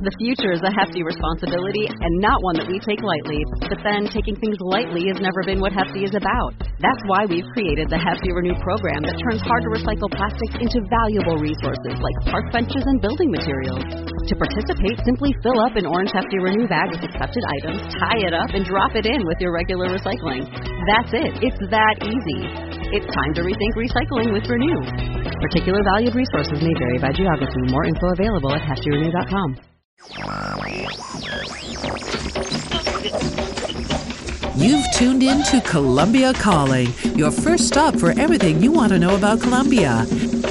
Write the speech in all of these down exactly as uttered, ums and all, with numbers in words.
The future is a hefty responsibility and not one that we take lightly. But then, taking things lightly has never been what Hefty is about. That's why we've created the Hefty Renew program that turns hard-to-recycle plastics into valuable resources like park benches and building materials. To participate, simply fill up an orange Hefty Renew bag with accepted items, tie it up, and drop it in with your regular recycling. That's it. It's that easy. It's time to rethink recycling with Renew. Particular valued resources may vary by geography. More info available at hefty renew dot com. You've tuned in to Columbia Calling, your first stop for everything you want to know about Colombia.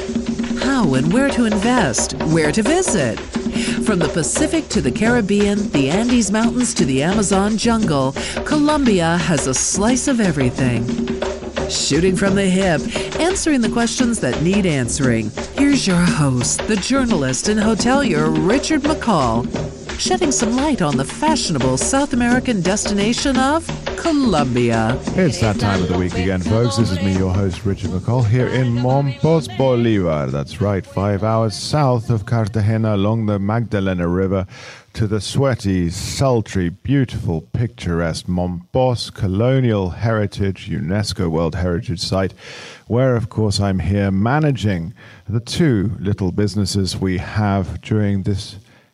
How and where to invest, where to visit. From the Pacific to the Caribbean, the Andes Mountains to the Amazon jungle, Colombia has a slice of everything. Shooting from the hip, answering the questions that need answering. Here's your host, the journalist and hotelier Richard McCall, shedding some light on the fashionable South American destination of Colombia. It's that time of the week again, folks. This is me, your host, Richard McCall, here in Mompos, Bolivar. That's right, five hours south of Cartagena along the Magdalena River to the sweaty, sultry, beautiful, picturesque Mompos Colonial Heritage UNESCO World Heritage Site, where, of course, I'm here managing the two little businesses we have during this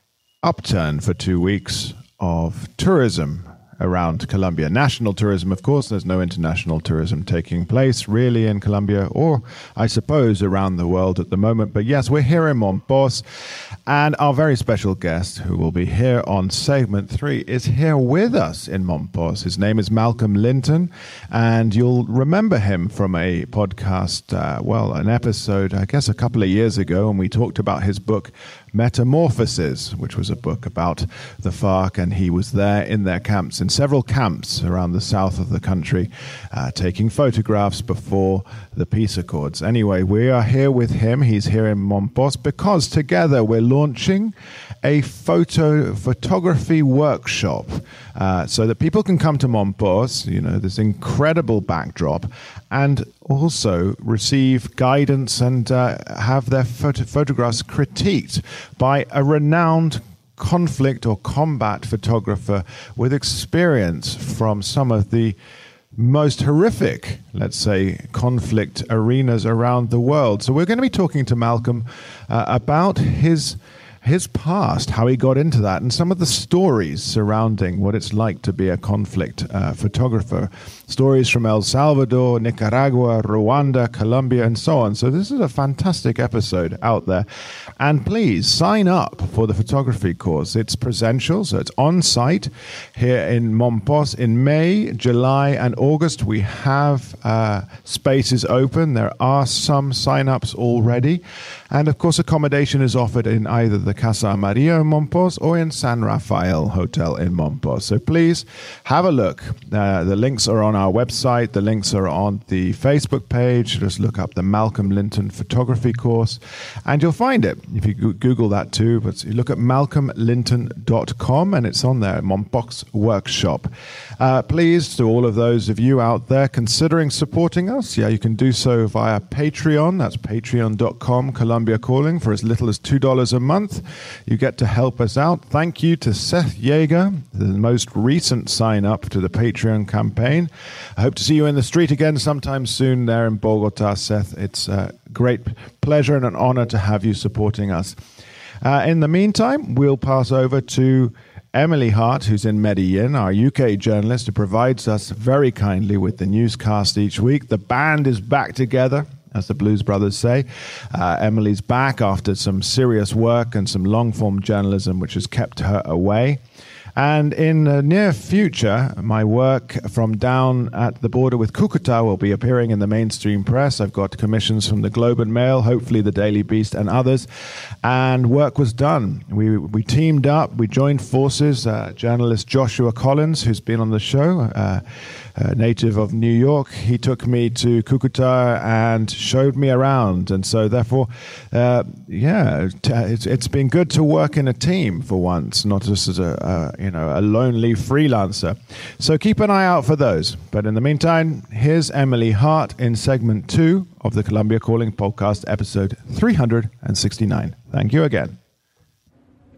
upturn for two weeks of tourism around Colombia. National tourism, of course. There's no international tourism taking place really in Colombia, or I suppose around the world at the moment. But yes, we're here in Mompos, and our very special guest, who will be here on segment three, is here with us in Mompos. His name is Malcolm Linton, and you'll remember him from a podcast, uh, well, an episode, I guess, a couple of years ago, and we talked about his book, Metamorphoses, which was a book about the FARC, and he was there in their camps, in several camps around the south of the country, uh, taking photographs before the peace accords. Anyway, we are here with him. He's here in Mompos because together we're launching a photo photography workshop uh, so that people can come to Mompos, you know, this incredible backdrop, and also receive guidance and uh, have their photo- photographs critiqued by a renowned conflict or combat photographer with experience from some of the most horrific, let's say, conflict arenas around the world. So we're going to be talking to Malcolm uh, about his his past, how he got into that, and some of the stories surrounding what it's like to be a conflict uh, photographer. Stories from El Salvador, Nicaragua, Rwanda, Colombia, and so on. So this is a fantastic episode out there. And please sign up for the photography course. It's presential, so it's on-site here in Mompos in May, July, and August. We have uh, spaces open. There are some sign-ups already. And, of course, accommodation is offered in either the Casa Amarillo in Mompos or in San Rafael Hotel in Mompos. So please have a look. Uh, the links are on our website. The links are on the Facebook page. Just look up the Malcolm Linton photography course and you'll find it. If you Google that too, but you look at malcolm linton dot com and it's on there, Mompos Workshop. Uh, please, to all of those of you out there considering supporting us, yeah, you can do so via Patreon. That's patreon dot com, Columbia Calling, for as little as two dollars a month. You get to help us out. Thank you to Seth Yeager, the most recent sign up to the Patreon campaign. I hope to see you in the street again sometime soon there in Bogota, Seth. It's a great pleasure and an honor to have you supporting us. Uh, in the meantime, we'll pass over to Emily Hart, who's in Medellin, our U K journalist, who provides us very kindly with the newscast each week. The band is back together, as the Blues Brothers say. Uh, Emily's back after some serious work and some long-form journalism, which has kept her away. And in the near future, my work from down at the border with Cucuta will be appearing in the mainstream press. I've got commissions from the Globe and Mail, hopefully the Daily Beast and others. And work was done. We we teamed up, we joined forces. Uh, journalist Joshua Collins, who's been on the show, uh, uh, native of New York, he took me to Cucuta and showed me around. And so therefore, uh, yeah, t- it's, it's been good to work in a team for once, not just as a, uh, you know, a lonely freelancer. So keep an eye out for those. But in the meantime, here's Emily Hart in segment two of the Columbia Calling podcast, episode three hundred sixty-nine. Thank you again.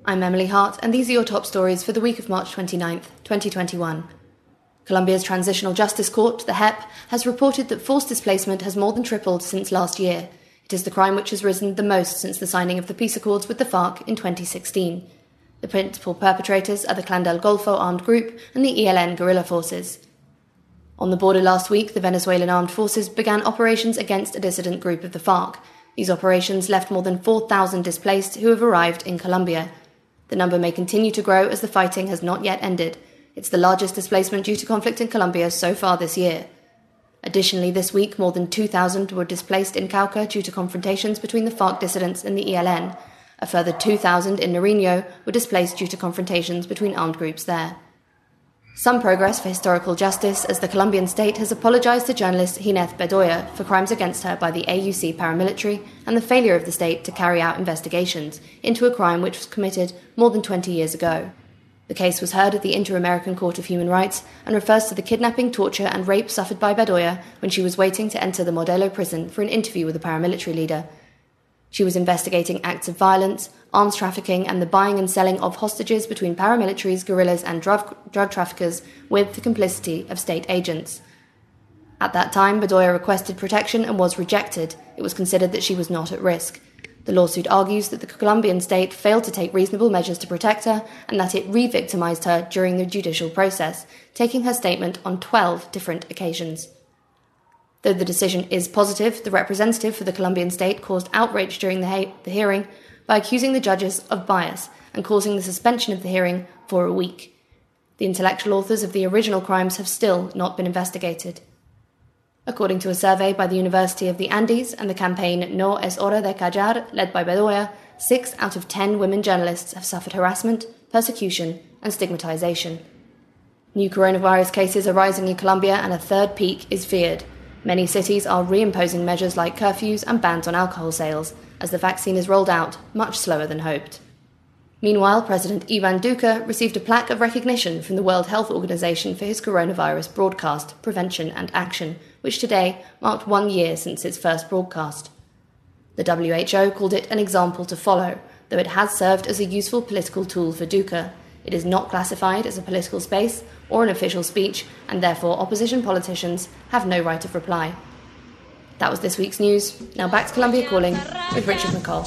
I'm Emily Hart, and these are your top stories for the week of March twenty-ninth, twenty twenty-one. Colombia's Transitional Justice Court, the H E P, has reported that forced displacement has more than tripled since last year. It is the crime which has risen the most since the signing of the peace accords with the FARC in twenty sixteen. The principal perpetrators are the Clan del Golfo armed group and the E L N guerrilla forces. On the border last week, the Venezuelan armed forces began operations against a dissident group of the FARC. These operations left more than four thousand displaced who have arrived in Colombia. The number may continue to grow as the fighting has not yet ended. It's the largest displacement due to conflict in Colombia so far this year. Additionally, this week, more than two thousand were displaced in Cauca due to confrontations between the FARC dissidents and the E L N. A further two thousand in Nariño were displaced due to confrontations between armed groups there. Some progress for historical justice, as the Colombian state has apologized to journalist Gineth Bedoya for crimes against her by the A U C paramilitary and the failure of the state to carry out investigations into a crime which was committed more than twenty years ago. The case was heard at the Inter-American Court of Human Rights and refers to the kidnapping, torture and rape suffered by Bedoya when she was waiting to enter the Modelo prison for an interview with a paramilitary leader. She was investigating acts of violence, arms trafficking and the buying and selling of hostages between paramilitaries, guerrillas and drug, drug traffickers with the complicity of state agents. At that time, Bedoya requested protection and was rejected. It was considered that she was not at risk. The lawsuit argues that the Colombian state failed to take reasonable measures to protect her and that it re-victimized her during the judicial process, taking her statement on twelve different occasions. Though the decision is positive, the representative for the Colombian state caused outrage during the, he- the hearing by accusing the judges of bias and causing the suspension of the hearing for a week. The intellectual authors of the original crimes have still not been investigated. According to a survey by the University of the Andes and the campaign No es hora de callar, led by Bedoya, six out of ten women journalists have suffered harassment, persecution, and stigmatization. New coronavirus cases are rising in Colombia and a third peak is feared. Many cities are reimposing measures like curfews and bans on alcohol sales, as the vaccine is rolled out much slower than hoped. Meanwhile, President Ivan Duque received a plaque of recognition from the World Health Organization for his coronavirus broadcast, Prevention and Action, which today marked one year since its first broadcast. The W H O called it an example to follow, though it has served as a useful political tool for Duque. It is not classified as a political space or an official speech, and therefore opposition politicians have no right of reply. That was this week's news. Now back to Colombia Calling with Richard McCall.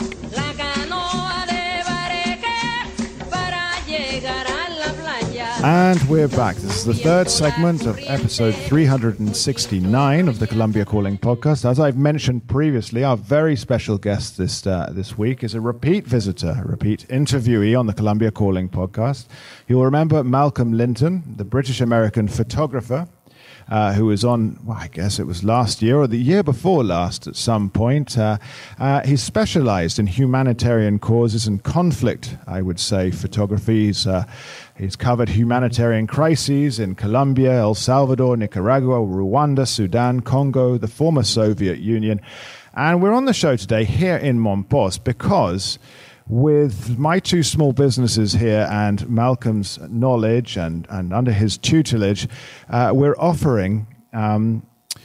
And we're back. This is the third segment of episode three hundred sixty-nine of the Colombia Calling podcast. As I've mentioned previously, our very special guest this uh, this week is a repeat visitor, a repeat interviewee on the Colombia Calling podcast. You'll remember Malcolm Linton, the British-American photographer, Uh, who was on, well, I guess it was last year or the year before last at some point. Uh, uh, he's specialized in humanitarian causes and conflict, I would say, photography. He's, uh, he's covered humanitarian crises in Colombia, El Salvador, Nicaragua, Rwanda, Sudan, Congo, the former Soviet Union. And we're on the show today here in Mompos because with my two small businesses here and Malcolm's knowledge and, and under his tutelage, uh, we're offering um,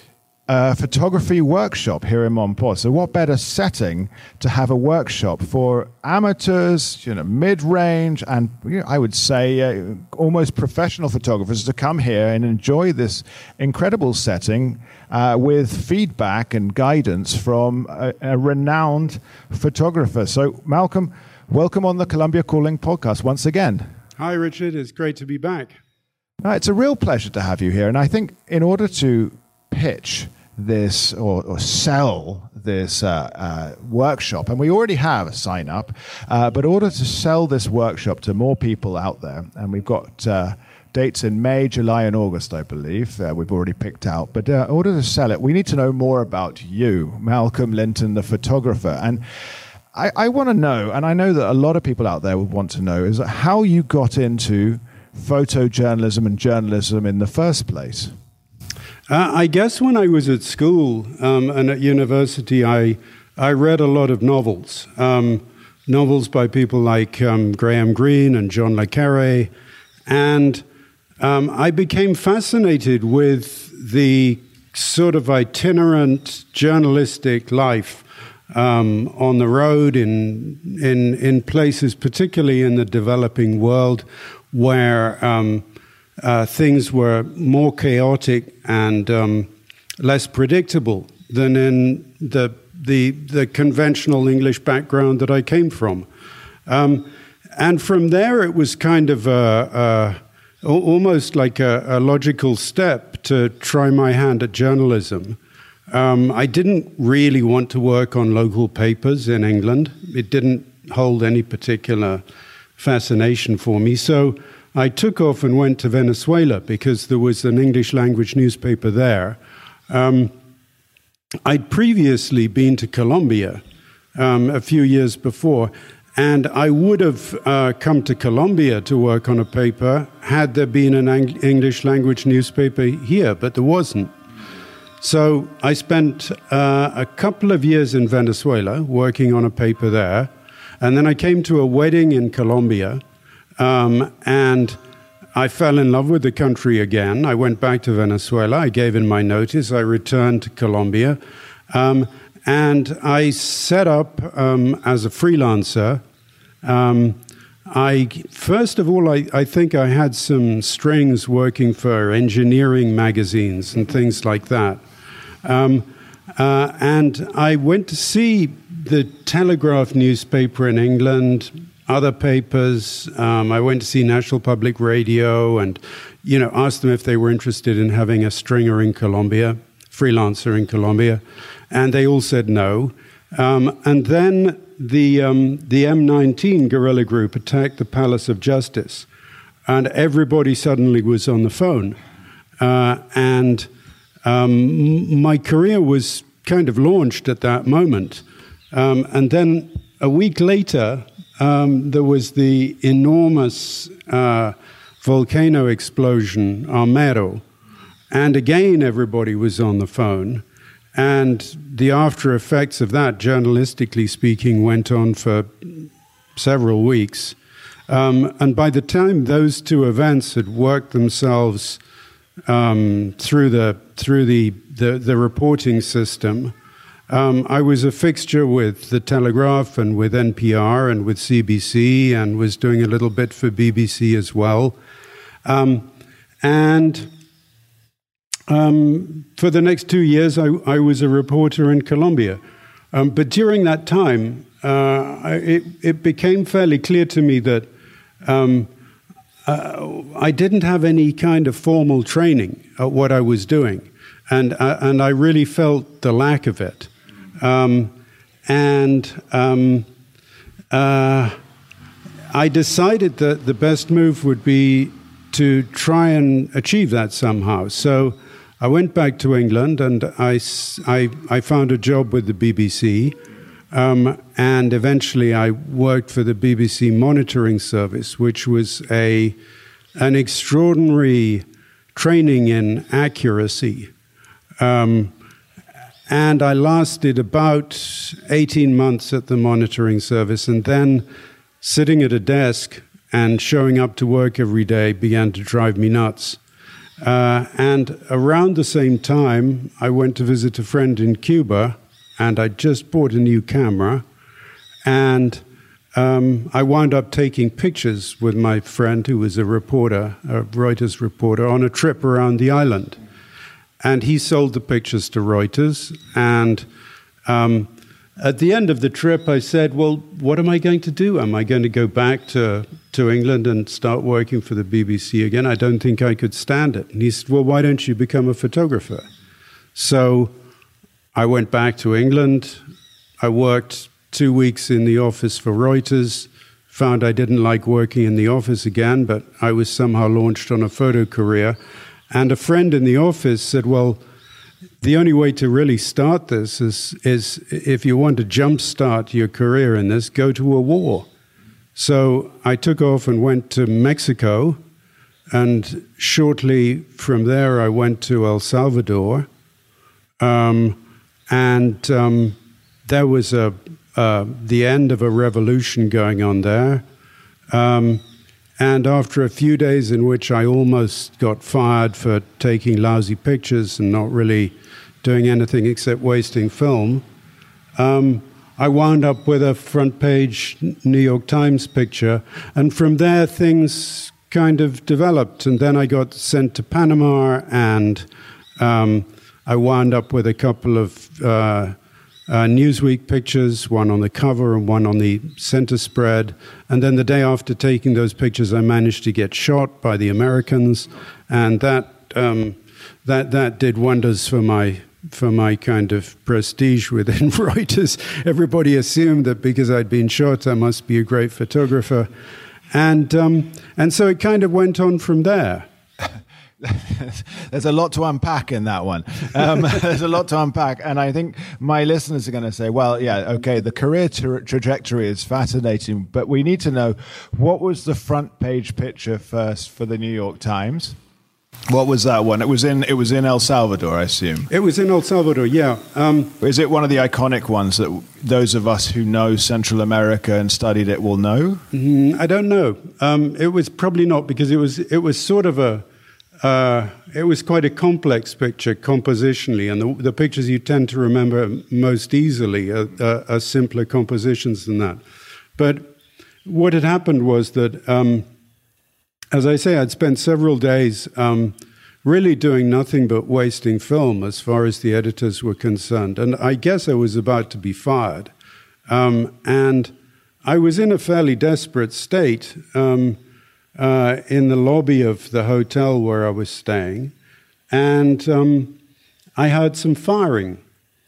a photography workshop here in Mompos. So what better setting to have a workshop for amateurs, you know, mid-range, and you know, I would say uh, almost professional photographers to come here and enjoy this incredible setting uh, with feedback and guidance from a, a renowned photographer. So, Malcolm, welcome on the Colombia Calling podcast once again. Hi, Richard. It's great to be back. Uh, it's a real pleasure to have you here. And I think in order to pitch this or, or sell this uh, uh, workshop, and we already have a sign up, uh, but in order to sell this workshop to more people out there, and we've got uh, dates in May, July, and August, I believe, uh, we've already picked out. But uh, in order to sell it, we need to know more about you, Malcolm Linton, the photographer. And I, I want to know, and I know that a lot of people out there would want to know, is how you got into photojournalism and journalism in the first place. Uh, I guess when I was at school um, and at university, I I read a lot of novels, um, novels by people like um, Graham Greene and John le Carré, and um, I became fascinated with the sort of itinerant journalistic life um, on the road, in in in places, particularly in the developing world, where um, uh, things were more chaotic and um, less predictable than in the the the conventional English background that I came from. Um, and from there, it was kind of a, a, almost like a, a logical step to try my hand at journalism. Um, I didn't really want to work on local papers in England. It didn't hold any particular fascination for me. So I took off and went to Venezuela because there was an English language newspaper there. Um, I'd previously been to Colombia um, a few years before, and I would have uh, come to Colombia to work on a paper had there been an Ang- English language newspaper here, but there wasn't. So I spent uh, a couple of years in Venezuela working on a paper there, and then I came to a wedding in Colombia, um, and I fell in love with the country again. I went back to Venezuela. I gave in my notice. I returned to Colombia, um, and I set up um, as a freelancer. Um, I first of all, I, I think I had some strings working for engineering magazines and things like that. Um, uh, and I went to see the Telegraph newspaper in England, other papers. Um, I went to see National Public Radio and, you know, asked them if they were interested in having a stringer in Colombia, freelancer in Colombia. And they all said no. Um, and then the um, the M nineteen guerrilla group attacked the Palace of Justice, and everybody suddenly was on the phone. Uh, and um, my career was kind of launched at that moment. Um, and then a week later, um, there was the enormous uh, volcano explosion, Armero. And again, everybody was on the phone. And the after effects of that, journalistically speaking, went on for several weeks. Um, and by the time those two events had worked themselves um, through the through the, the, the reporting system, um, I was a fixture with the Telegraph and with N P R and with C B C, and was doing a little bit for B B C as well. Um, and... Um, for the next two years, I, I was a reporter in Colombia. Um, but during that time, uh, I, it, it became fairly clear to me that um, uh, I didn't have any kind of formal training at what I was doing. And, uh, and I really felt the lack of it. Um, and um, uh, I decided that the best move would be to try and achieve that somehow. So I went back to England, and I, I, I found a job with the B B C, um, and eventually I worked for the B B C Monitoring Service, which was a an extraordinary training in accuracy. Um, and I lasted about eighteen months at the Monitoring Service, and then sitting at a desk and showing up to work every day began to drive me nuts. Uh, and around the same time, I went to visit a friend in Cuba, and I just bought a new camera, and um, I wound up taking pictures with my friend, who was a reporter, a Reuters reporter, on a trip around the island. And he sold the pictures to Reuters, and um, at the end of the trip, I said, well, what am I going to do? Am I going to go back to, to England and start working for the B B C again? I don't think I could stand it. And he said, well, why don't you become a photographer? So I went back to England. I worked two weeks in the office for Reuters, found I didn't like working in the office again, but I was somehow launched on a photo career. And a friend in the office said, well, the only way to really start this is, is if you want to jumpstart your career in this, go to a war. So I took off and went to Mexico, and shortly from there I went to El Salvador, um, and um, there was a uh, the end of a revolution going on there. Um, and after a few days in which I almost got fired for taking lousy pictures and not really doing anything except wasting film, um, I wound up with a front page New York Times picture, and from there things kind of developed. And then I got sent to Panama, and um, I wound up with a couple of uh, uh, Newsweek pictures, one on the cover and one on the center spread. And then the day after taking those pictures, I managed to get shot by the Americans, and that um, that that did wonders for my for my kind of prestige within Reuters. Everybody assumed that because I'd been shot, I must be a great photographer. And um, and so it kind of went on from there. There's a lot to unpack in that one. Um, there's a lot to unpack. And I think my listeners are going to say, well, yeah, okay, the career tra- trajectory is fascinating, but we need to know, what was the front page picture first for the New York Times? What was that one? It was in it was in El Salvador, I assume. It was in El Salvador, yeah. Um, Is it one of the iconic ones that those of us who know Central America and studied it will know? Mm, I don't know. Um, it was probably not, because it was it was sort of a uh, it was quite a complex picture compositionally, and the, the pictures you tend to remember most easily are, are, are simpler compositions than that. But what had happened was that. Um, As I say, I'd spent several days um, really doing nothing but wasting film as far as the editors were concerned. And I guess I was about to be fired. Um, and I was in a fairly desperate state um, uh, in the lobby of the hotel where I was staying. And um, I heard some firing.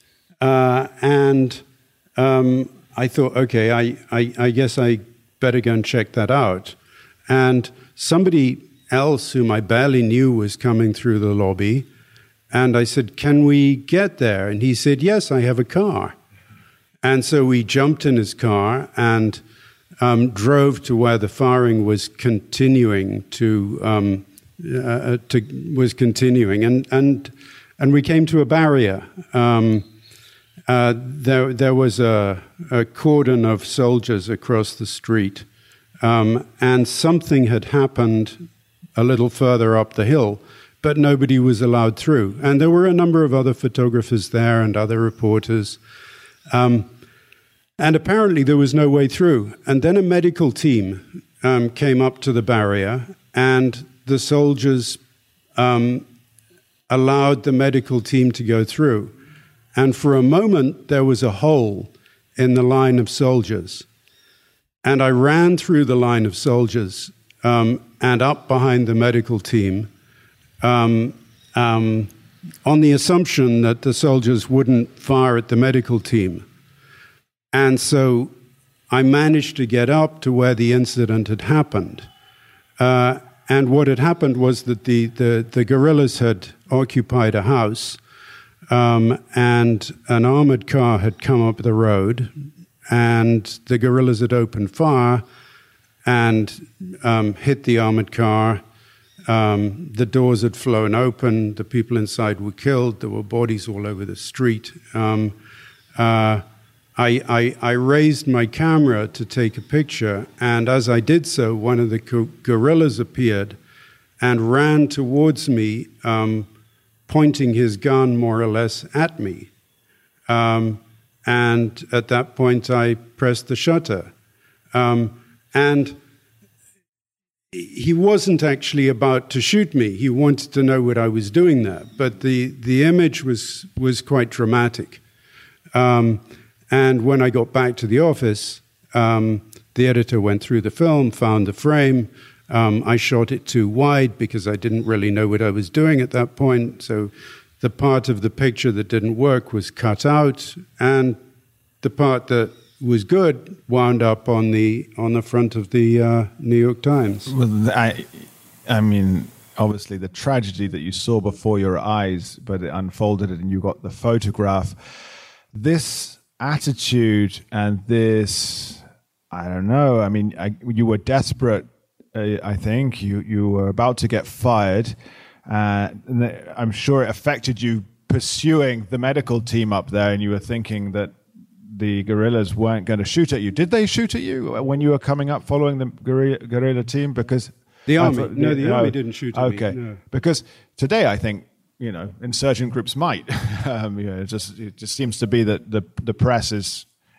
Uh, and um, I thought, okay, I, I, I guess I better go and check that out. And somebody else whom I barely knew was coming through the lobby, and I said, can we get there? And he said, yes, I have a car. And so we jumped in his car and um, drove to where the firing was continuing to, um, uh, to was continuing, and and and we came to a barrier. Um, uh, there there was a, a cordon of soldiers across the street. Um, and something had happened a little further up the hill, but nobody was allowed through. And there were a number of other photographers there and other reporters. Um, and apparently there was no way through. And then a medical team um, came up to the barrier, and the soldiers um, allowed the medical team to go through. And for a moment, there was a hole in the line of soldiers. And I ran through the line of soldiers um, and up behind the medical team um, um, on the assumption that the soldiers wouldn't fire at the medical team. And so I managed to get up to where the incident had happened. Uh, and what had happened was that the, the, the guerrillas had occupied a house, um, and an armored car had come up the road, and the guerrillas had opened fire and um, hit the armored car. Um, the doors had flown open. The people inside were killed. There were bodies all over the street. Um, uh, I, I, I raised my camera to take a picture, and as I did so, one of the gu- guerrillas appeared and ran towards me, um, pointing his gun more or less at me. Um, And at that point, I pressed the shutter. Um, and he wasn't actually about to shoot me. He wanted to know what I was doing there. But the, the image was, was quite dramatic. Um, and when I got back to the office, um, the editor went through the film, found the frame. Um, I shot it too wide because I didn't really know what I was doing at that point. So the part of the picture that didn't work was cut out, and the part that was good wound up on the on the front of the uh, New York Times. Well, I, I mean, obviously the tragedy that you saw before your eyes, but it unfolded and you got the photograph. This attitude and this, I don't know. I mean, I, you were desperate. Uh, I think you you were about to get fired. Uh, and I'm sure it affected you pursuing the medical team up there, and you were thinking that the guerrillas weren't going to shoot at you. Did they shoot at you when you were coming up following the guerrilla, guerrilla team? Because the army, thought, no, the no, army didn't shoot at okay. me. No. Because today, I think, you know, insurgent groups might. um, you know, it just it just seems to be that the the press is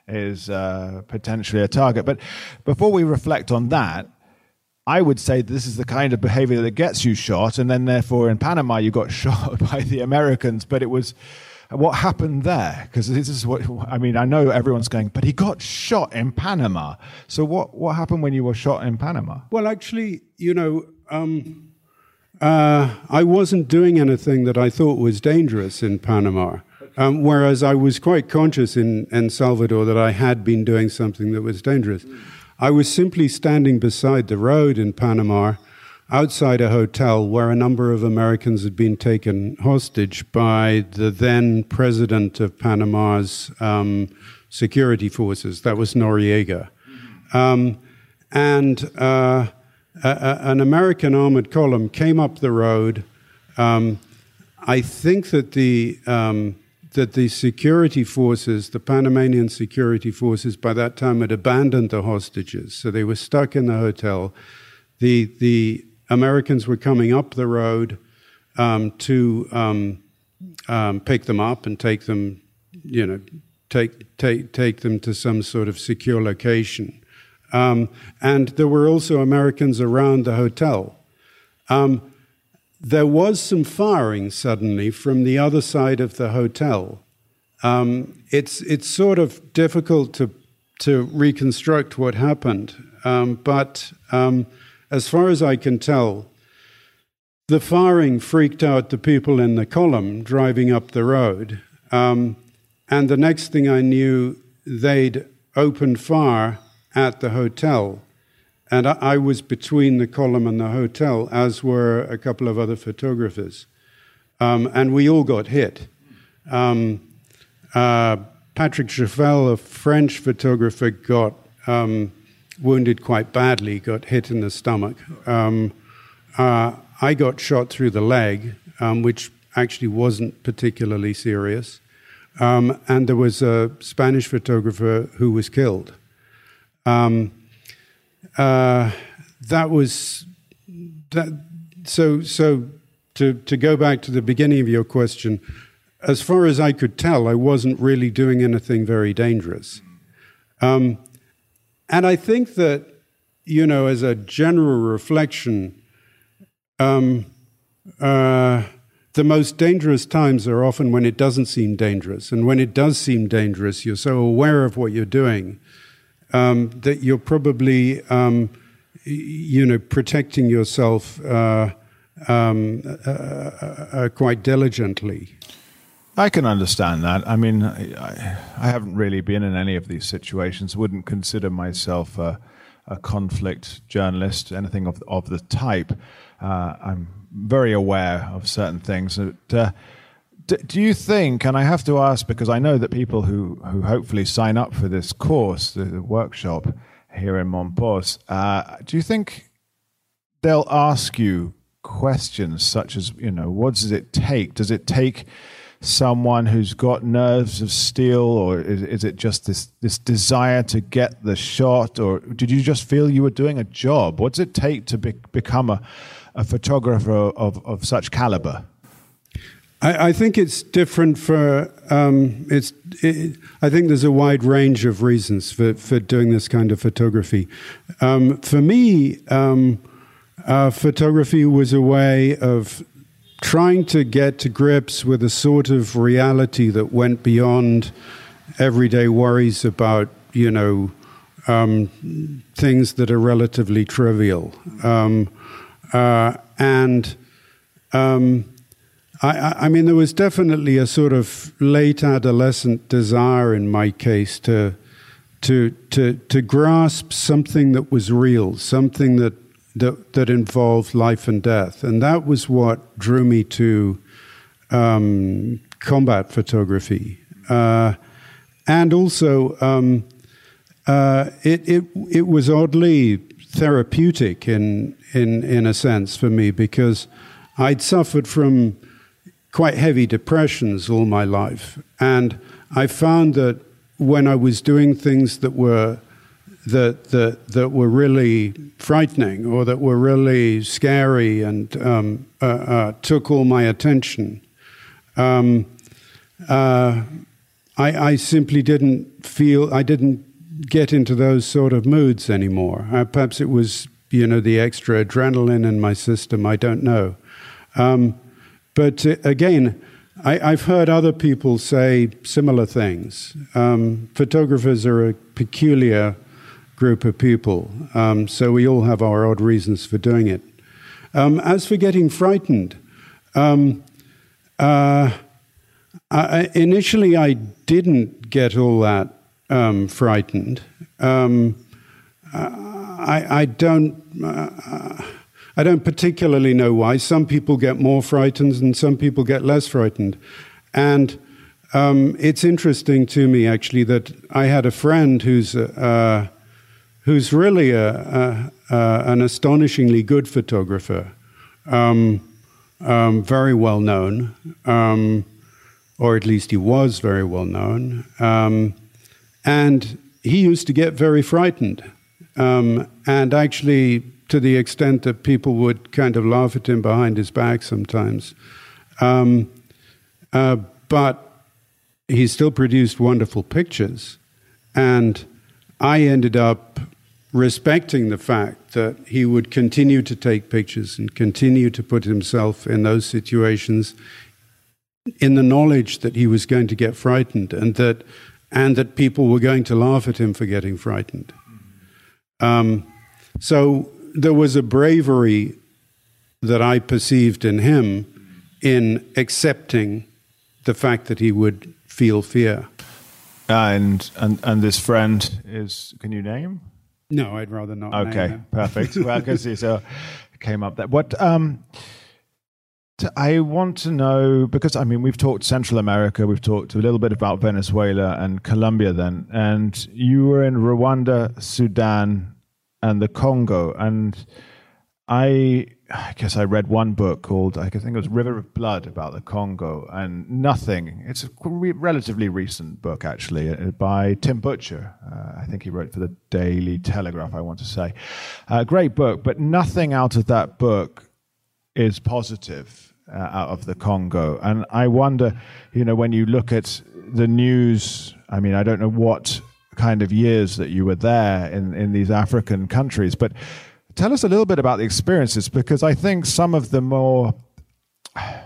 is uh, potentially a target. But before we reflect on that, I would say this is the kind of behavior that gets you shot, and then therefore in Panama you got shot by the Americans. But it was, what happened there? Because this is what, I mean, I know everyone's going, but he got shot in Panama. So what, what happened when you were shot in Panama? Well, actually, you know, um, uh, I wasn't doing anything that I thought was dangerous in Panama. Um, whereas I was quite conscious in El Salvador that I had been doing something that was dangerous. I was simply standing beside the road in Panama, outside a hotel where a number of Americans had been taken hostage by the then president of Panama's um, security forces. That was Noriega. Um, and uh, a, a, an American armored column came up the road. Um, I think that the... Um, that the security forces, the Panamanian security forces, by that time had abandoned the hostages. So they were stuck in the hotel. The the Americans were coming up the road um, to um, um, pick them up and take them, you know, take take take them to some sort of secure location. Um, and there were also Americans around the hotel. Um, There was some firing suddenly from the other side of the hotel. Um, it's it's sort of difficult to to reconstruct what happened, um, but um, as far as I can tell, the firing freaked out the people in the column driving up the road, um, and the next thing I knew, they'd opened fire at the hotel. And I was between the column and the hotel, as were a couple of other photographers. Um, and we all got hit. Um, uh, Patrick Chauvel, a French photographer, got um, wounded quite badly, got hit in the stomach. Um, uh, I got shot through the leg, um, which actually wasn't particularly serious. Um, and there was a Spanish photographer who was killed. Um, Uh, that was that. So, so to to go back to the beginning of your question, as far as I could tell, I wasn't really doing anything very dangerous, um, and I think that, you know, as a general reflection, um, uh, the most dangerous times are often when it doesn't seem dangerous, and when it does seem dangerous, you're so aware of what you're doing. Um, that you're probably, um, you know, protecting yourself uh, um, uh, uh, quite diligently. I can understand that. I mean, I, I haven't really been in any of these situations. Wouldn't consider myself a, a conflict journalist, anything of of the type. Uh, I'm very aware of certain things. That, uh, Do you think, and I have to ask because I know that people who, who hopefully sign up for this course, the, the workshop here in Montpos, uh, do you think they'll ask you questions such as, you know, what does it take? Does it take someone who's got nerves of steel, or is, is it just this, this desire to get the shot, or did you just feel you were doing a job? What does it take to be, become a, a photographer of, of such caliber? I, I think it's different for, um, it's. It, I think there's a wide range of reasons for, for doing this kind of photography. Um, for me, um, uh, photography was a way of trying to get to grips with a sort of reality that went beyond everyday worries about, you know, um, things that are relatively trivial. Um, uh, and... Um, I, I mean, there was definitely a sort of late adolescent desire in my case to to to to grasp something that was real, something that that, that involved life and death, and that was what drew me to um, combat photography, uh, and also um, uh, it it it was oddly therapeutic in in in a sense for me, because I'd suffered from quite heavy depressions all my life, and I found that when I was doing things that were that that that were really frightening or that were really scary and um, uh, uh, took all my attention, um, uh, I, I simply didn't feel, I didn't get into those sort of moods anymore. Uh, perhaps it was, you know, the extra adrenaline in my system, I don't know. Um, but uh, again, I, I've heard other people say similar things. Um, photographers are a peculiar group of people, um, so we all have our odd reasons for doing it. Um, as for getting frightened, um, uh, I, initially I didn't get all that um, frightened. Um, I, I don't. Uh, I don't particularly know why. Some people get more frightened and some people get less frightened. And um, it's interesting to me, actually, that I had a friend who's uh, who's really a, a, a, an astonishingly good photographer, um, um, very well known, um, or at least he was very well known. Um, and he used to get very frightened. Um, and actually, to the extent that people would kind of laugh at him behind his back sometimes. Um, uh, but he still produced wonderful pictures. And I ended up respecting the fact that he would continue to take pictures and continue to put himself in those situations in the knowledge that he was going to get frightened and that, and that people were going to laugh at him for getting frightened. Um, so... There was a bravery that I perceived in him in accepting the fact that he would feel fear. And and and this friend is, can you name? No, I'd rather not. Okay, name perfect. Well, because he so came up there. What um, t- I want to know, because I mean we've talked Central America, we've talked a little bit about Venezuela and Colombia, then, and you were in Rwanda, Sudan, and the Congo, and I, I guess I read one book called, I think it was River of Blood, about the Congo, and nothing. It's a re- relatively recent book, actually, by Tim Butcher. Uh, I think he wrote for the Daily Telegraph, I want to say. A uh, great book, but nothing out of that book is positive uh, out of the Congo. And I wonder, you know, when you look at the news, I mean, I don't know what kind of years that you were there in, in these African countries, but tell us a little bit about the experiences, because I think some of the more, I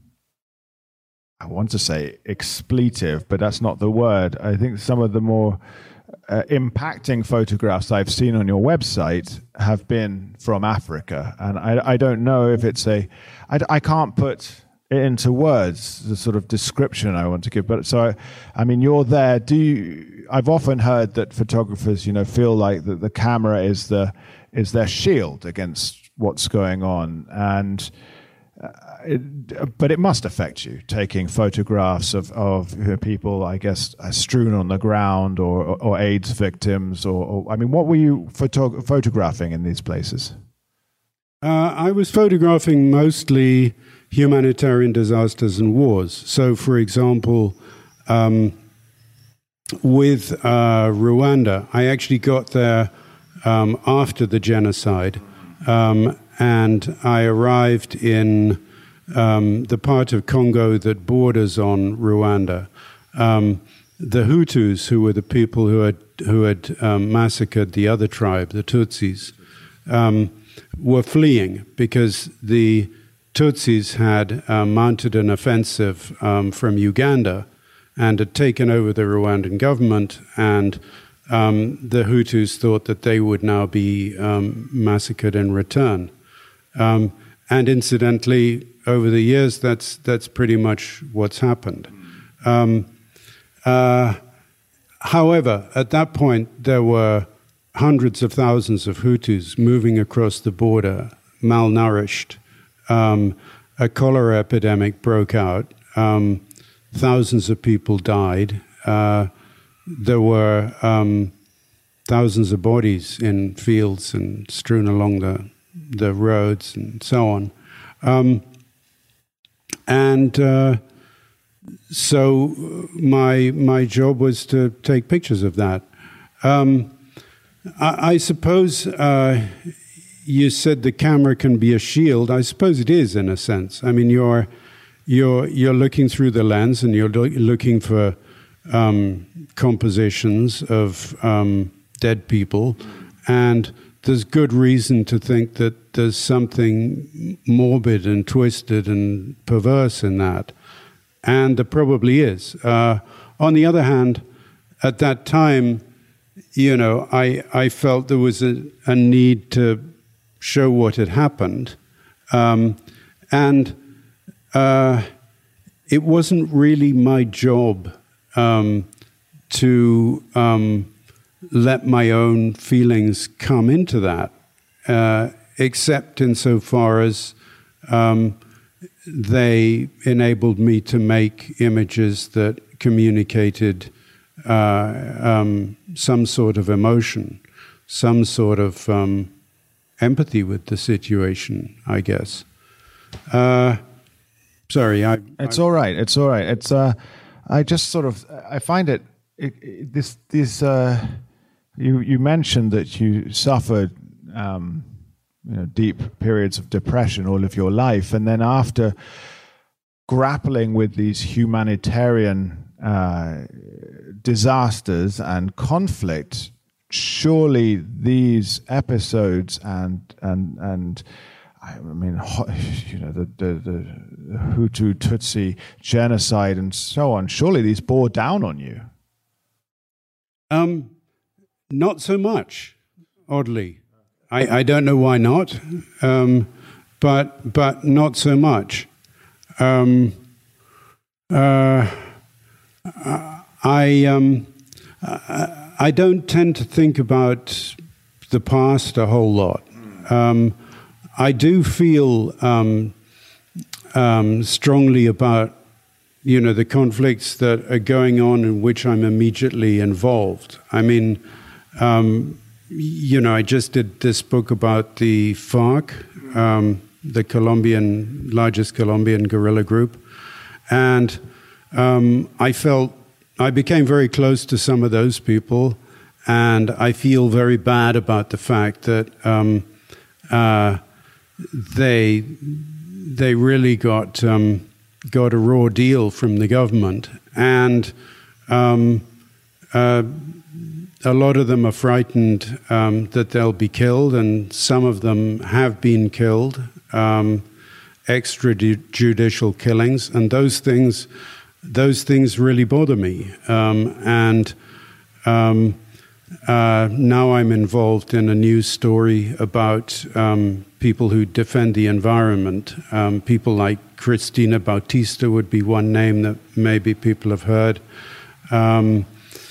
want to say expletive, but that's not the word. I think some of the more uh, impacting photographs I've seen on your website have been from Africa. And I, I don't know if it's a, I, I can't put into words the sort of description I want to give, but so I, I mean you're there. Do you, I've often heard that photographers, you know, feel like that the camera is the is their shield against what's going on, and uh, it, but it must affect you taking photographs of of people, I guess, uh, strewn on the ground, or or, or AIDS victims, or, or I mean, what were you photo- photographing in these places? Uh, I was photographing mostly humanitarian disasters and wars. So, for example, um, with uh, Rwanda, I actually got there um, after the genocide, um, and I arrived in um, the part of Congo that borders on Rwanda. Um, the Hutus, who were the people who had who had um, massacred the other tribe, the Tutsis, um, were fleeing because the Tutsis had uh, mounted an offensive um, from Uganda and had taken over the Rwandan government, and um, the Hutus thought that they would now be um, massacred in return. Um, and incidentally, over the years, that's that's pretty much what's happened. Um, uh, however, at that point, there were hundreds of thousands of Hutus moving across the border, malnourished. Um, a cholera epidemic broke out. Um, thousands of people died. Uh, there were um, thousands of bodies in fields and strewn along the the roads and so on. Um, and uh, so my my job was to take pictures of that. Um, I, I suppose uh, you said the camera can be a shield. I suppose it is, in a sense. I mean, you're you're you're looking through the lens and you're lo- looking for um, compositions of um, dead people, and there's good reason to think that there's something morbid and twisted and perverse in that, and there probably is. Uh, on the other hand, at that time, you know, I, I felt there was a, a need to show what had happened. Um, and uh, it wasn't really my job um, to um, let my own feelings come into that, uh, except insofar as um, they enabled me to make images that communicated uh, um, some sort of emotion, some sort of um, empathy with the situation, I guess. Uh, sorry, I. It's I, all right. It's all right. It's. Uh, I just sort of. I find it. it, it this. This. Uh, you. You mentioned that you suffered, um, you know, deep periods of depression all of your life, and then after grappling with these humanitarian uh, disasters and conflict, surely these episodes and and and I mean, you know, the, the the Hutu Tutsi genocide and so on, surely these bore down on you. Um, not so much, oddly. I, I don't know why not, um, but but not so much. Um, uh, I um, I don't tend to think about the past a whole lot. Um, I do feel um, um, strongly about, you know, the conflicts that are going on in which I'm immediately involved. I mean, um, you know, I just did this book about the FARC, um, the Colombian, largest Colombian guerrilla group, and um, I felt, I became very close to some of those people, and I feel very bad about the fact that um, uh, they they really got um, got a raw deal from the government, and um, uh, a lot of them are frightened um, that they'll be killed, and some of them have been killed, um, extrajudicial killings, and those things those things really bother me, um, and. Um, Uh, now I'm involved in a news story about um, people who defend the environment. Um, people like Cristina Bautista would be one name that maybe people have heard. Um,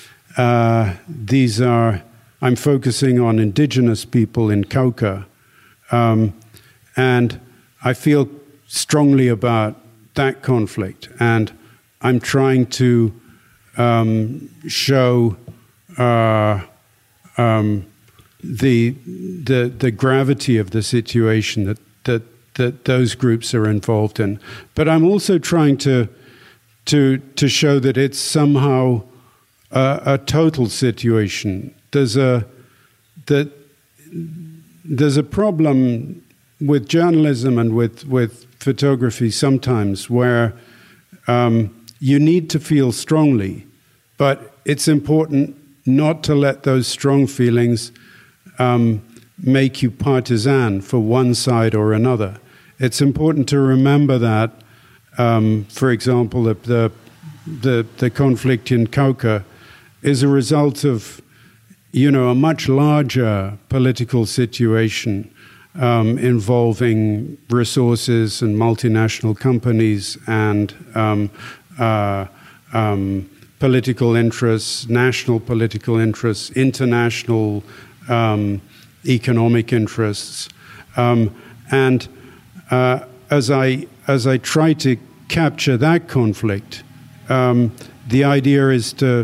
uh, these are, I'm focusing on indigenous people in Cauca. Um, and I feel strongly about that conflict. And I'm trying to um, show uh, Um, the the the gravity of the situation that, that that those groups are involved in, but I'm also trying to to to show that it's somehow a, a total situation. There's a that there's a problem with journalism and with with photography sometimes where um, you need to feel strongly, but it's important not to let those strong feelings um, make you partisan for one side or another. It's important to remember that, um, for example, the, the the the conflict in Cauca is a result of, you know, a much larger political situation um, involving resources and multinational companies and um, uh, um, political interests, national political interests, international um, economic interests, um, and uh, as I as I try to capture that conflict, um, the idea is to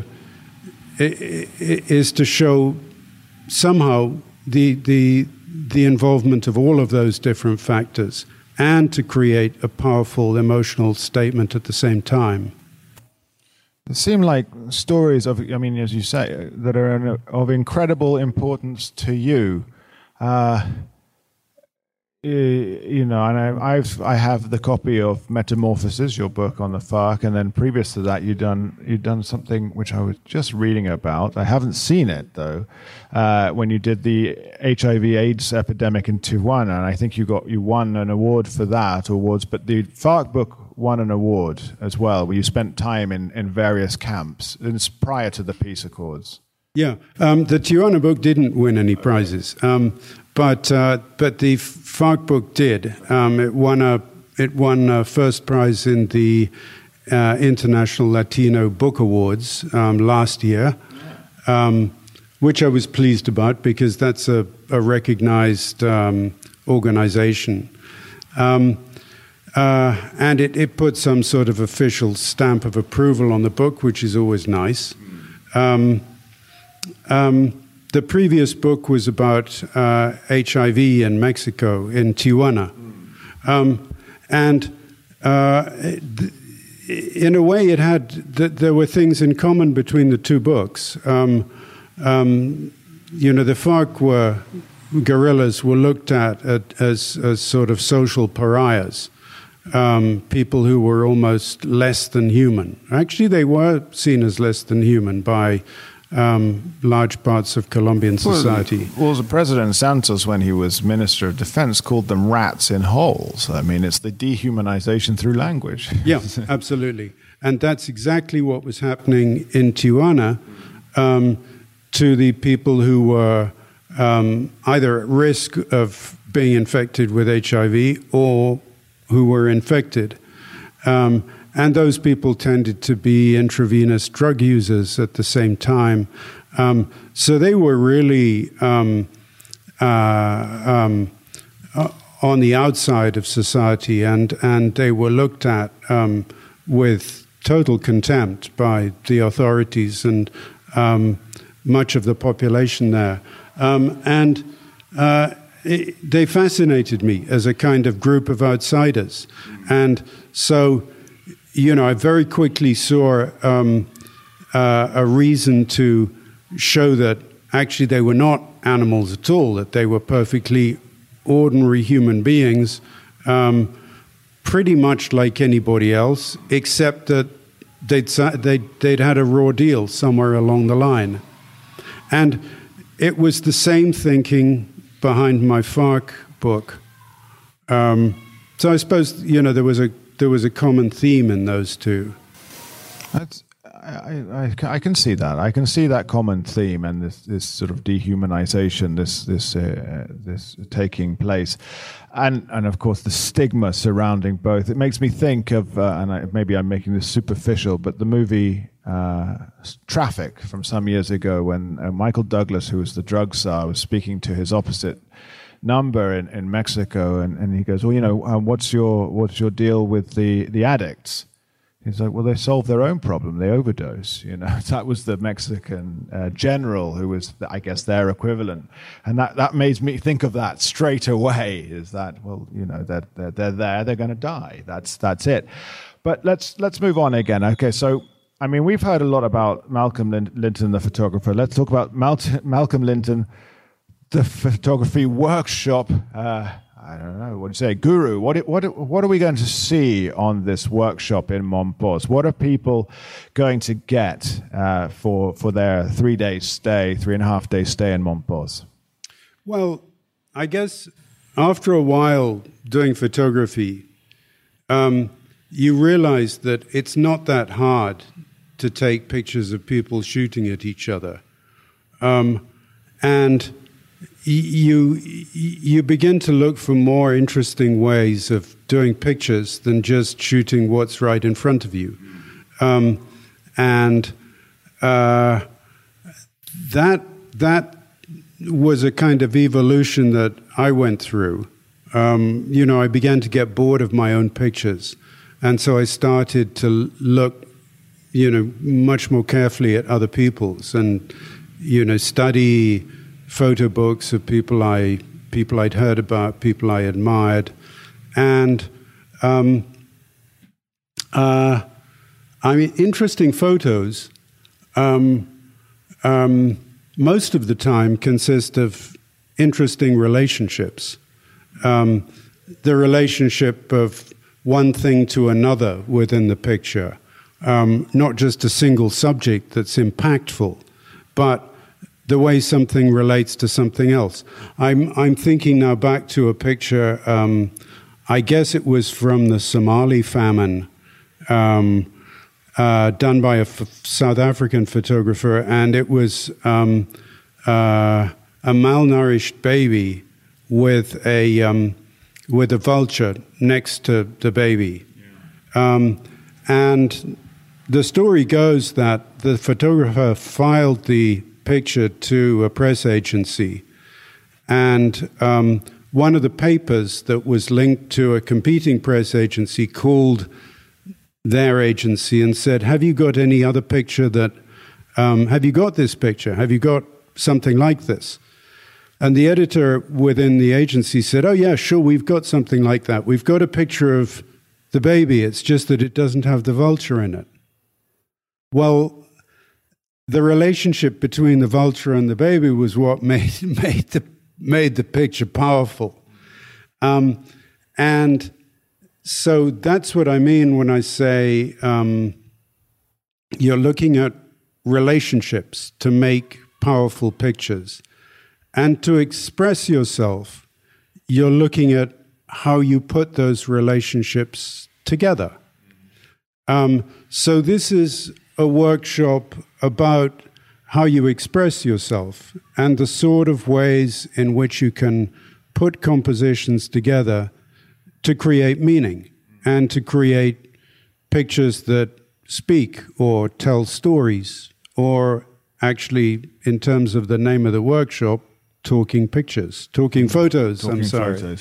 is to show somehow the the the involvement of all of those different factors, and to create a powerful emotional statement at the same time. They seem like stories of, I mean, as you say, that are of incredible importance to you. Uh, uh, you know, and I, I've I have the copy of Metamorphosis, your book on the FARC, and then previous to that, you've done you've done something which I was just reading about. I haven't seen it though. Uh, when you did the H I V/AIDS epidemic in Tijuana, and I think you got you won an award for that awards. But the FARC book won an award as well, where you spent time in, in various camps. It's prior to the peace accords. Yeah, um, the Tijuana book didn't win any prizes, um, but uh, but the FARC book did. Um, it won a it won a first prize in the uh, International Latino Book Awards um, last year, um, which I was pleased about because that's a, a recognized um, organization. Um, uh, and it, it put some sort of official stamp of approval on the book, which is always nice. Um, Um, the previous book was about uh, H I V in Mexico, in Tijuana. Um, and uh, in a way, it had th- there were things in common between the two books. Um, um, you know, the FARC were, guerrillas were looked at, at as, as sort of social pariahs, um, people who were almost less than human. Actually, they were seen as less than human by Um, large parts of Colombian society. Well, well, the President Santos, when he was Minister of Defense, called them rats in holes. I mean, it's the dehumanization through language. Yeah, absolutely. And that's exactly what was happening in Tijuana um, to the people who were um, either at risk of being infected with H I V or who were infected. Um, And those people tended to be intravenous drug users at the same time. Um, so they were really um, uh, um, uh, on the outside of society, and, and they were looked at um, with total contempt by the authorities and um, much of the population there. Um, and uh, it, they fascinated me as a kind of group of outsiders. And so, you know, I very quickly saw um, uh, a reason to show that actually they were not animals at all, that they were perfectly ordinary human beings, um, pretty much like anybody else, except that they'd, they'd, they'd had a raw deal somewhere along the line. And it was the same thinking behind my FARC book. Um, so I suppose, you know, there was a There was a common theme in those two. That's, I, I, I can see that. I can see that common theme and this, this sort of dehumanization, this this uh, this taking place, and and of course the stigma surrounding both. It makes me think of, uh, and I, maybe I'm making this superficial, but the movie uh, Traffic from some years ago, when uh, Michael Douglas, who was the drug czar, was speaking to his opposite number in, in Mexico, and, and he goes, well, you know, um, what's your what's your deal with the, the addicts? He's like, well, they solve their own problem. They overdose, you know. That was the Mexican uh, general who was, I guess, their equivalent. And that, that made me think of that straight away, is that, well, you know, they're, they're, they're there, they're going to die. That's that's it. But let's let's move on again. Okay, so, I mean, we've heard a lot about Malcolm Linton, the photographer. Let's talk about Mal- Malcolm Linton, the photography workshop. Uh, I don't know, what do you say, guru? What what what are we going to see on this workshop in Mompox? What are people going to get uh, for for their three day stay, three and a half day stay in Mompox? Well, I guess after a while doing photography, um, you realize that it's not that hard to take pictures of people shooting at each other, um, and You you begin to look for more interesting ways of doing pictures than just shooting what's right in front of you, um, and uh, that that was a kind of evolution that I went through. Um, you know, I began to get bored of my own pictures, and so I started to look, you know, much more carefully at other people's, and you know, study photo books of people I people I'd heard about, people I admired, and um, uh, I mean, interesting photos. Um, um, most of the time, consist of interesting relationships, um, the relationship of one thing to another within the picture, um, not just a single subject that's impactful, but the way something relates to something else. I'm I'm thinking now back to a picture. Um, I guess it was from the Somali famine, um, uh, done by a f- South African photographer, and it was um, uh, a malnourished baby with a um, with a vulture next to the baby, yeah. um, and the story goes that the photographer filed the picture to a press agency, and um, one of the papers that was linked to a competing press agency called their agency and said, have you got any other picture that, um, have you got this picture? Have you got something like this? And the editor within the agency said, oh yeah, sure, we've got something like that. We've got a picture of the baby, it's just that it doesn't have the vulture in it. Well, the relationship between the vulture and the baby was what made made the made the picture powerful, um, and so that's what I mean when I say um, you're looking at relationships to make powerful pictures, and to express yourself, you're looking at how you put those relationships together. Um, so this is a workshop about how you express yourself and the sort of ways in which you can put compositions together to create meaning and to create pictures that speak or tell stories, or actually, in terms of the name of the workshop, talking pictures, talking photos, talking I'm sorry. Photos.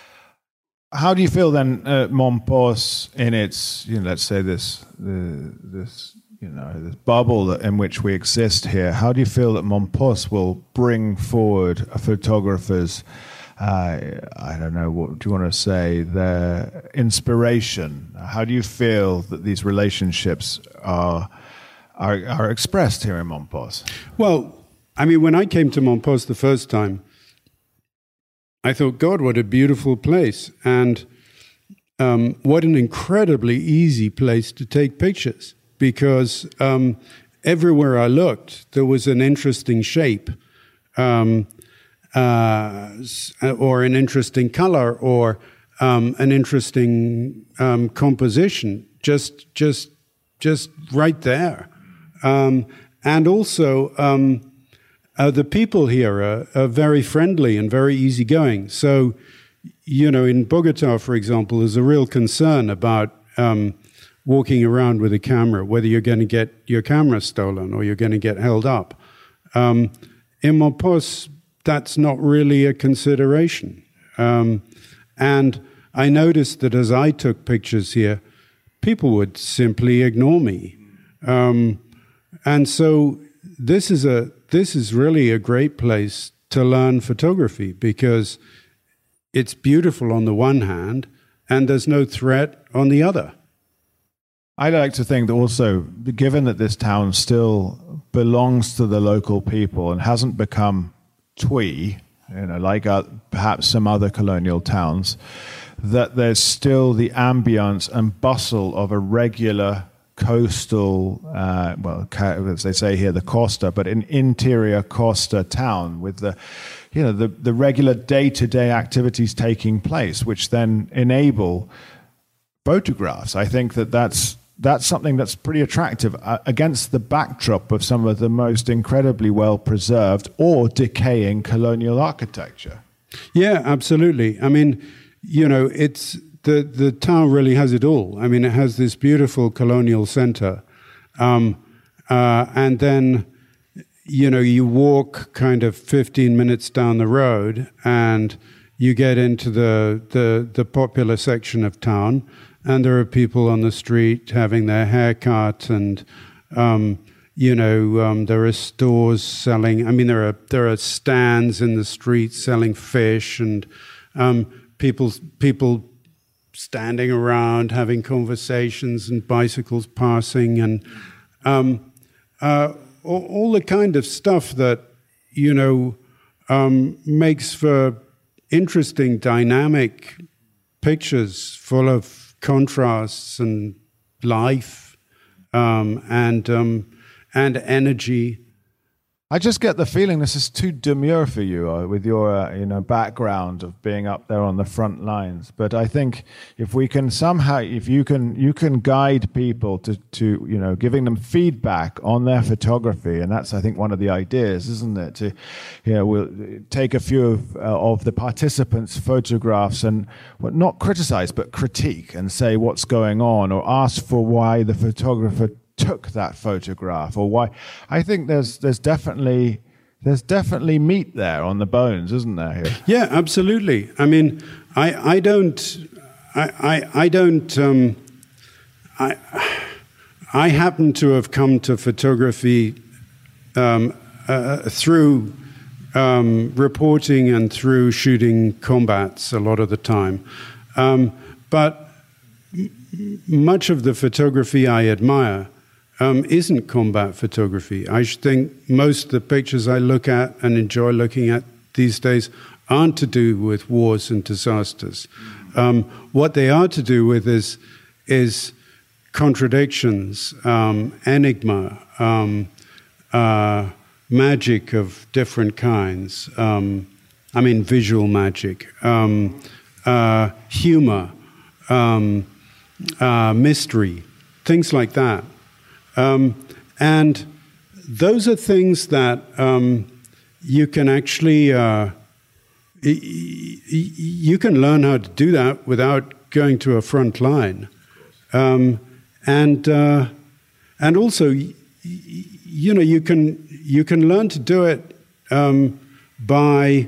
How do you feel then, uh, Mompos, in its, you know, let's say this, the, this, you know, this bubble in which we exist here? How do you feel that Mompos will bring forward a photographer's, uh, I don't know, what do you want to say, their inspiration? How do you feel that these relationships are are, are expressed here in Mompos? Well, I mean, when I came to Mompos the first time, I thought, God, what a beautiful place. And um, what an incredibly easy place to take pictures. Because um, everywhere I looked, there was an interesting shape, um, uh, or an interesting color, or um, an interesting um, composition, just, just, just right there. Um, and also, um, uh, the people here are, are very friendly and very easygoing. So, you know, in Bogota, for example, there's a real concern about Um, walking around with a camera, whether you're going to get your camera stolen or you're going to get held up. Um, in Mompos, that's not really a consideration. Um, and I noticed that as I took pictures here, people would simply ignore me. Um, and so this is a this is really a great place to learn photography, because it's beautiful on the one hand, and there's no threat on the other. I like to think that also, given that this town still belongs to the local people and hasn't become twee, you know, like uh, perhaps some other colonial towns, that there's still the ambience and bustle of a regular coastal, uh, well, as they say here, the costa, but an interior costa town with the, you know, the, the regular day-to-day activities taking place, which then enable photographs. I think that that's That's something that's pretty attractive uh, against the backdrop of some of the most incredibly well-preserved or decaying colonial architecture. Yeah, absolutely. I mean, you know, it's the, the town really has it all. I mean, it has this beautiful colonial center. Um, uh, and then, you know, you walk kind of fifteen minutes down the road and you get into the, the, the popular section of town. And there are people on the street having their hair cut, and um, you know um, there are stores selling. I mean, there are there are stands in the street selling fish, and um, people people standing around having conversations, and bicycles passing, and um, uh, all, all the kind of stuff that you know um, makes for interesting, dynamic pictures full of contrasts and life um, and um, and energy. I just get the feeling this is too demure for you uh, with your uh, you know background of being up there on the front lines. But I think if we can somehow, if you can, you can guide people to, to you know giving them feedback on their photography, and that's I think one of the ideas, isn't it? To you know we'll take a few of, uh, of the participants' photographs and well, not criticize but critique and say what's going on, or ask for why the photographer took that photograph, or why. I think there's there's definitely there's definitely meat there on the bones, isn't there? Here? Yeah, absolutely. I mean, I I don't I I, I don't um, I I happen to have come to photography um, uh, through um, reporting and through shooting combats a lot of the time, um, but m- much of the photography I admire Um, isn't combat photography. I think most of the pictures I look at and enjoy looking at these days aren't to do with wars and disasters. Um, what they are to do with is is contradictions, um, enigma, um, uh, magic of different kinds. Um, I mean, visual magic, um, uh, humor, um, uh, mystery, things like that. Um, and those are things that um, you can actually, uh, y- y- you can learn how to do that without going to a front line. Um, and uh, and also, y- y- you know, you can you can learn to do it um, by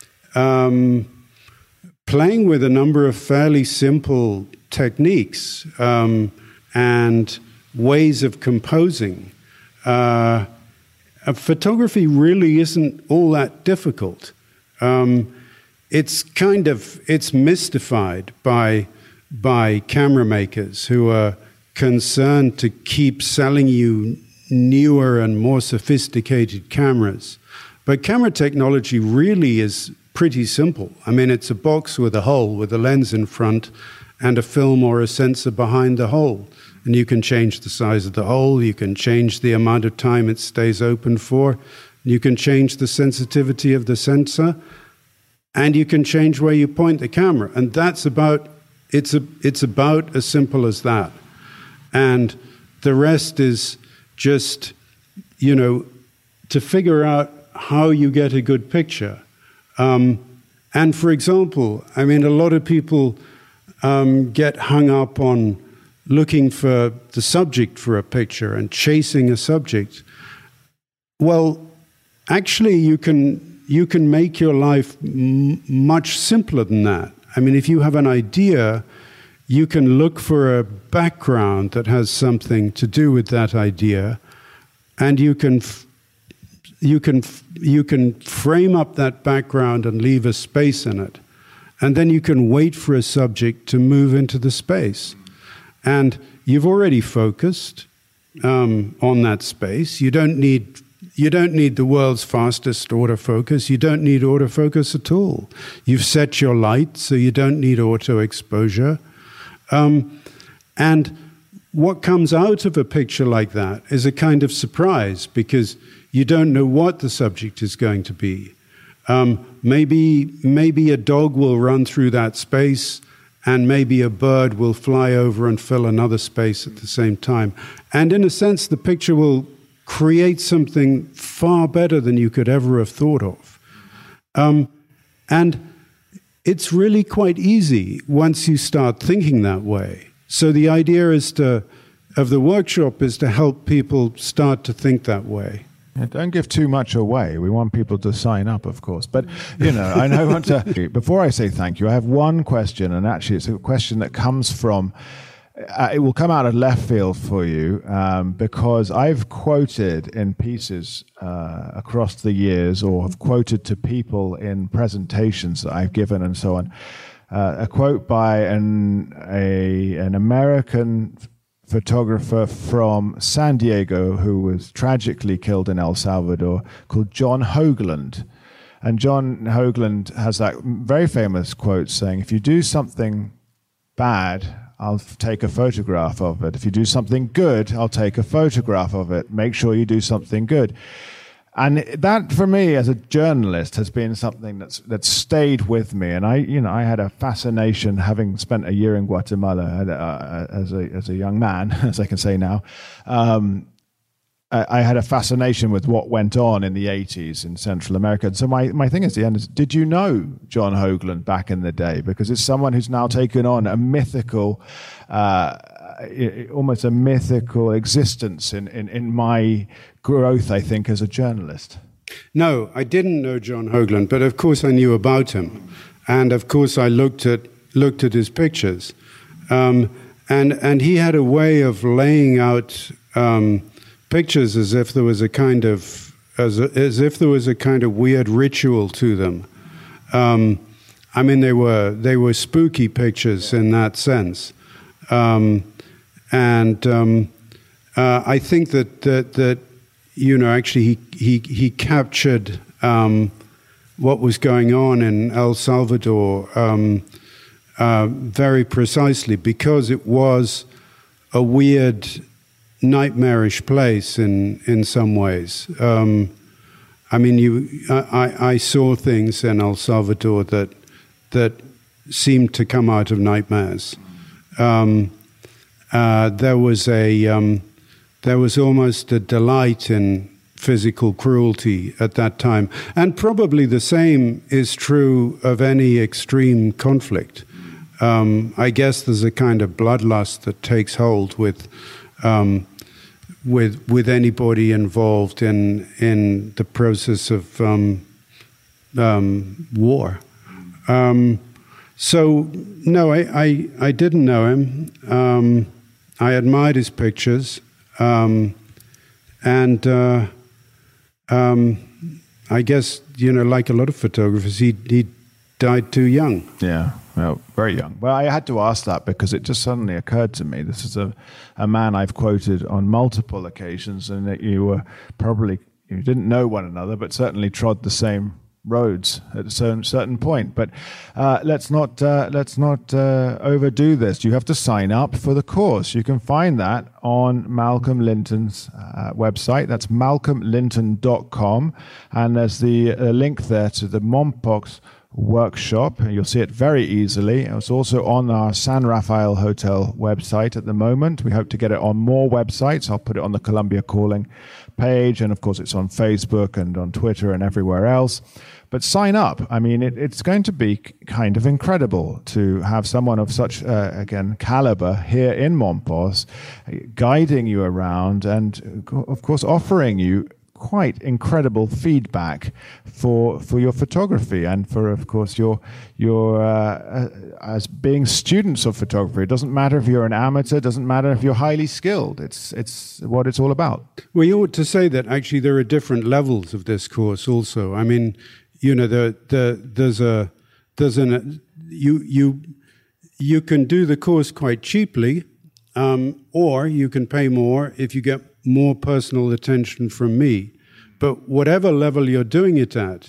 um, playing with a number of fairly simple techniques um, and ways of composing. Uh, photography really isn't all that difficult. Um, it's kind of, it's mystified by, by camera makers who are concerned to keep selling you newer and more sophisticated cameras. But camera technology really is pretty simple. I mean, it's a box with a hole with a lens in front and a film or a sensor behind the hole. And you can change the size of the hole, you can change the amount of time it stays open for, you can change the sensitivity of the sensor, and you can change where you point the camera. And that's about, it's, a, it's about as simple as that. And the rest is just, you know, to figure out how you get a good picture. Um, and for example, I mean, a lot of people um, get hung up on looking for the subject for a picture and chasing a subject. Well, actually, you can you can make your life m- much simpler than that. I mean, if you have an idea, you can look for a background that has something to do with that idea, and you can f- you can f- you can frame up that background and leave a space in it, and then you can wait for a subject to move into the space. And you've already focused um, on that space. You don't need you don't need the world's fastest autofocus. You don't need autofocus at all. You've set your light, so you don't need auto exposure. Um, and what comes out of a picture like that is a kind of surprise, because you don't know what the subject is going to be. Um, maybe maybe a dog will run through that space, and maybe a bird will fly over and fill another space at the same time. And in a sense, the picture will create something far better than you could ever have thought of. Um, and it's really quite easy once you start thinking that way. So the idea is to, of the workshop is to help people start to think that way. Yeah, don't give too much away. We want people to sign up, of course. But, you know, I know I want to... Before I say thank you, I have one question, and actually it's a question that comes from... Uh, it will come out of left field for you, um, because I've quoted in pieces uh, across the years, or have quoted to people in presentations that I've given and so on, uh, a quote by an, a, an American photographer from San Diego who was tragically killed in El Salvador, called John Hoagland. And John Hoagland has that very famous quote saying, if you do something bad, I'll take a photograph of it. If you do something good, I'll take a photograph of it. Make sure you do something good. And that, for me, as a journalist, has been something that's that's stayed with me. And I, you know, I had a fascination, having spent a year in Guatemala uh, as a as a young man, as I can say now. Um, I, I had a fascination with what went on in the eighties in Central America. And so my my thing at the end is, did you know John Hoagland back in the day? Because it's someone who's now taken on a mythical. Uh, almost a mythical existence in, in, in my growth, I think, as a journalist. No, I didn't know John Hoagland, but of course I knew about him. And of course I looked at looked at his pictures. Um, and and he had a way of laying out um, pictures as if there was a kind of as, a, as if there was a kind of weird ritual to them. Um, I mean, they were they were spooky pictures in that sense. Um, And um, uh, I think that, that that you know actually he he he captured um, what was going on in El Salvador um, uh, very precisely, because it was a weird, nightmarish place in in some ways. Um, I mean, you I, I saw things in El Salvador that that seemed to come out of nightmares. Um, Uh, there was a um, there was almost a delight in physical cruelty at that time, and probably the same is true of any extreme conflict. Um, I guess there's a kind of bloodlust that takes hold with um, with with anybody involved in in the process of um, um, war. Um, so no, I, I I didn't know him. Um, I admired his pictures, um, and uh, um, I guess, you know, like a lot of photographers, he he died too young. Yeah, well, very young. Well, I had to ask that because it just suddenly occurred to me. This is a, a man I've quoted on multiple occasions, and that you were probably, you didn't know one another, but certainly trod the same roads at a certain, certain point. But uh, let's not uh, let's not uh, overdo this. You have to sign up for the course. You can find that on Malcolm Linton's uh, website. That's malcolm linton dot com, and there's the uh, link there to the Mompox workshop. You'll see it very easily. It's also on our San Rafael Hotel website at the moment. We hope to get it on more websites. I'll put it on the Columbia Calling page, and of course it's on Facebook and on Twitter and everywhere else. But sign up. I mean, it, it's going to be kind of incredible to have someone of such, uh, again, caliber here in Mompos, guiding you around and, of course, offering you quite incredible feedback for for your photography and for, of course, your your uh, uh, as being students of photography. It doesn't matter if you're an amateur. It doesn't matter if you're highly skilled. It's it's what it's all about. Well, you ought to say that actually there are different levels of this course. Also, I mean, you know, the the there's a there's an you you you can do the course quite cheaply, um, or you can pay more if you get more personal attention from me. But whatever level you're doing it at,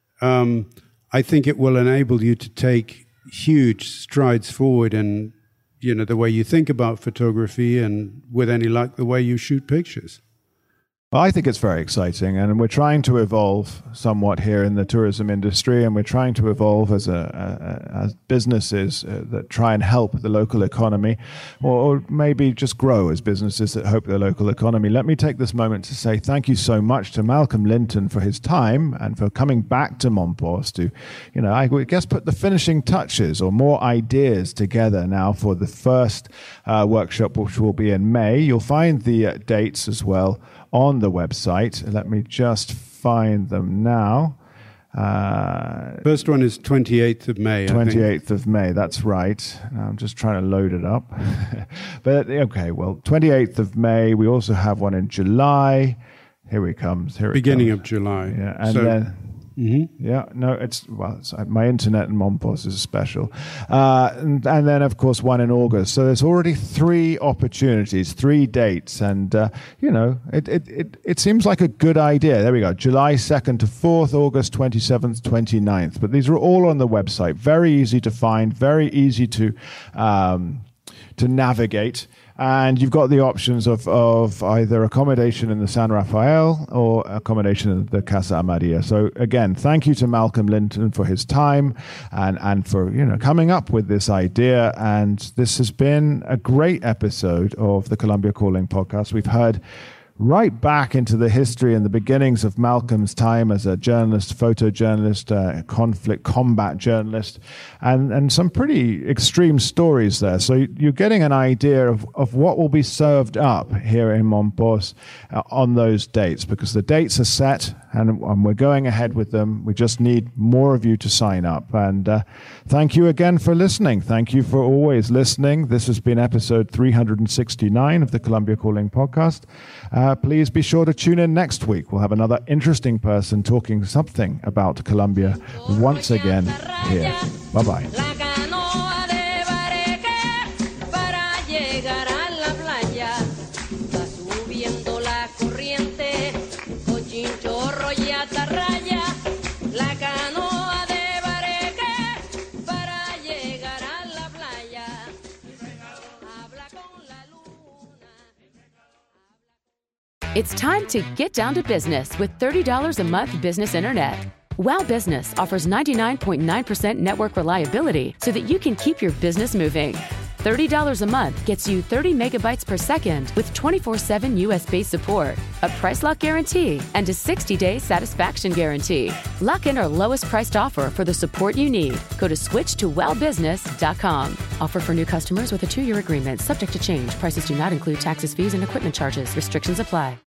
um, I think it will enable you to take huge strides forward in, you know, the way you think about photography and, with any luck, the way you shoot pictures. Well, I think it's very exciting, and we're trying to evolve somewhat here in the tourism industry, and we're trying to evolve as a, a as businesses uh, that try and help the local economy, or, or maybe just grow as businesses that help the local economy. Let me take this moment to say thank you so much to Malcolm Linton for his time and for coming back to Mompos to, you know, I guess put the finishing touches or more ideas together now for the first uh, workshop, which will be in May. You'll find the uh, dates as well on the website. Let me just find them now. Uh, First one is twenty-eighth of May. twenty-eighth of May, that's right. I'm just trying to load it up. But, okay, well, twenty-eighth of May. We also have one in July. Here he comes. Here Beginning it comes. of July. Yeah, and so then Mm-hmm. Yeah, no, it's, well, it's, my internet in Mompos is special. Uh, and, and then, of course, one in August. So there's already three opportunities, three dates. And, uh, you know, it, it, it, it seems like a good idea. There we go. July second to fourth, August twenty-seventh, twenty-ninth. But these are all on the website. Very easy to find, very easy to um, to navigate. And you've got the options of, of either accommodation in the San Rafael or accommodation in the Casa Amaria. So again, thank you to Malcolm Linton for his time and, and for, you know, coming up with this idea. And this has been a great episode of the Colombia Calling podcast. We've heard right back into the history and the beginnings of Malcolm's time as a journalist, photojournalist, uh, conflict combat journalist, and, and some pretty extreme stories there. So you're getting an idea of, of what will be served up here in Mompos uh, on those dates, because the dates are set and, and we're going ahead with them. We just need more of you to sign up. And uh, thank you again for listening. Thank you for always listening. This has been episode three hundred sixty-nine of the Colombia Calling podcast. Uh, please be sure to tune in next week. We'll have another interesting person talking something about Colombia once again here. Bye-bye. It's time to get down to business with thirty dollars a month business internet. Wow Business offers ninety-nine point nine percent network reliability so that you can keep your business moving. thirty dollars a month gets you thirty megabytes per second with twenty-four seven U S-based support, a price lock guarantee, and a sixty-day satisfaction guarantee. Lock in our lowest priced offer for the support you need. Go to switch to wow business dot com. Offer for new customers with a two-year agreement subject to change. Prices do not include taxes, fees, and equipment charges. Restrictions apply.